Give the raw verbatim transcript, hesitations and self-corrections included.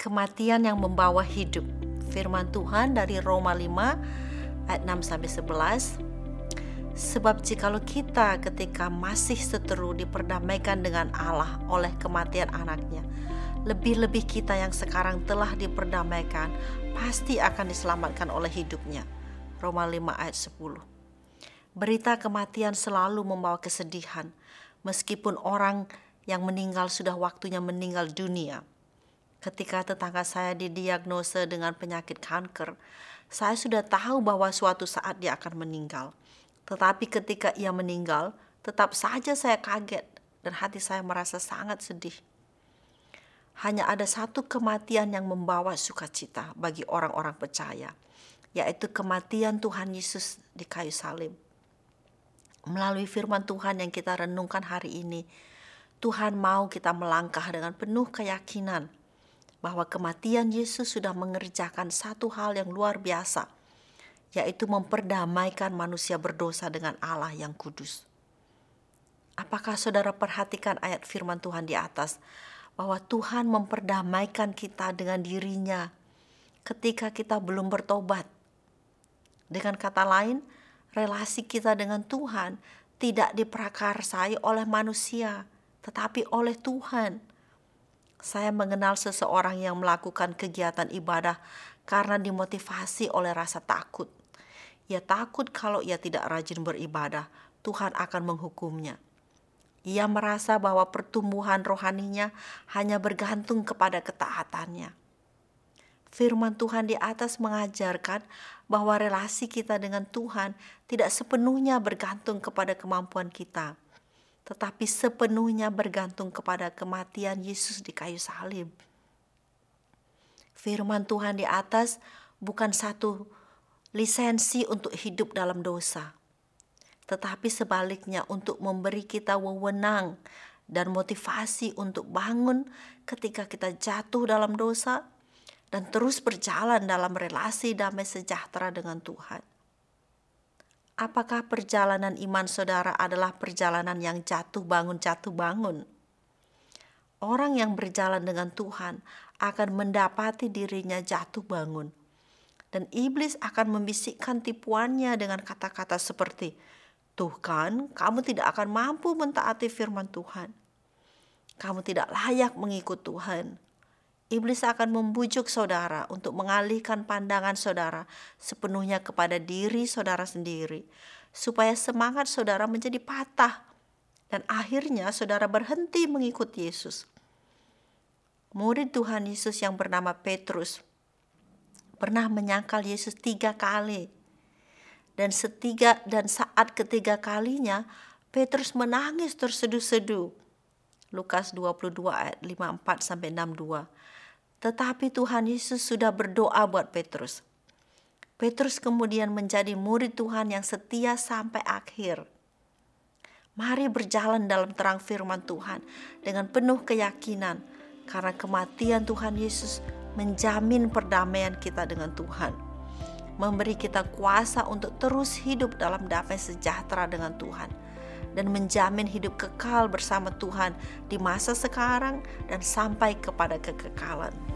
kematian yang membawa hidup. Firman Tuhan dari Roma lima ayat enam sampai sebelas. Sebab jikalau kita ketika masih seteru diperdamaikan dengan Allah oleh kematian anaknya, lebih-lebih kita yang sekarang telah diperdamaikan pasti akan diselamatkan oleh hidupnya. Roma lima ayat sepuluh. Berita kematian selalu membawa kesedihan, meskipun orang yang meninggal sudah waktunya meninggal dunia. Ketika tetangga saya didiagnosa dengan penyakit kanker, saya sudah tahu bahwa suatu saat dia akan meninggal. Tetapi ketika ia meninggal, tetap saja saya kaget dan hati saya merasa sangat sedih. Hanya ada satu kematian yang membawa sukacita bagi orang-orang percaya, yaitu kematian Tuhan Yesus di kayu salib. Melalui firman Tuhan yang kita renungkan hari ini, Tuhan mau kita melangkah dengan penuh keyakinan bahwa kematian Yesus sudah mengerjakan satu hal yang luar biasa, yaitu memperdamaikan manusia berdosa dengan Allah yang kudus. Apakah saudara perhatikan ayat firman Tuhan di atas, bahwa Tuhan memperdamaikan kita dengan dirinya ketika kita belum bertobat. Dengan kata lain, relasi kita dengan Tuhan tidak diprakarsai oleh manusia, tetapi oleh Tuhan. Saya mengenal seseorang yang melakukan kegiatan ibadah karena dimotivasi oleh rasa takut. Ia takut kalau ia tidak rajin beribadah, Tuhan akan menghukumnya. Ia merasa bahwa pertumbuhan rohaninya hanya bergantung kepada ketaatannya. Firman Tuhan di atas mengajarkan bahwa relasi kita dengan Tuhan tidak sepenuhnya bergantung kepada kemampuan kita, tetapi sepenuhnya bergantung kepada kematian Yesus di kayu salib. Firman Tuhan di atas bukan satu lisensi untuk hidup dalam dosa, tetapi sebaliknya untuk memberi kita wewenang dan motivasi untuk bangun ketika kita jatuh dalam dosa dan terus berjalan dalam relasi damai sejahtera dengan Tuhan. Apakah perjalanan iman saudara adalah perjalanan yang jatuh bangun jatuh bangun? Orang yang berjalan dengan Tuhan akan mendapati dirinya jatuh bangun. Dan iblis akan membisikkan tipuannya dengan kata-kata seperti, "Tuh kan, kamu tidak akan mampu mentaati firman Tuhan. Kamu tidak layak mengikut Tuhan." Iblis akan membujuk saudara untuk mengalihkan pandangan saudara sepenuhnya kepada diri saudara sendiri, supaya semangat saudara menjadi patah, dan akhirnya saudara berhenti mengikut Yesus. Murid Tuhan Yesus yang bernama Petrus pernah menyangkal Yesus tiga kali. Dan setiga dan saat ketiga kalinya Petrus menangis terseduh-seduh. Lukas dua puluh dua ayat lima puluh empat sampai enam puluh dua. Tetapi Tuhan Yesus sudah berdoa buat Petrus. Petrus kemudian menjadi murid Tuhan yang setia sampai akhir. Mari berjalan dalam terang firman Tuhan dengan penuh keyakinan, karena kematian Tuhan Yesus menjamin perdamaian kita dengan Tuhan, memberi kita kuasa untuk terus hidup dalam damai sejahtera dengan Tuhan, dan menjamin hidup kekal bersama Tuhan di masa sekarang dan sampai kepada kekekalan.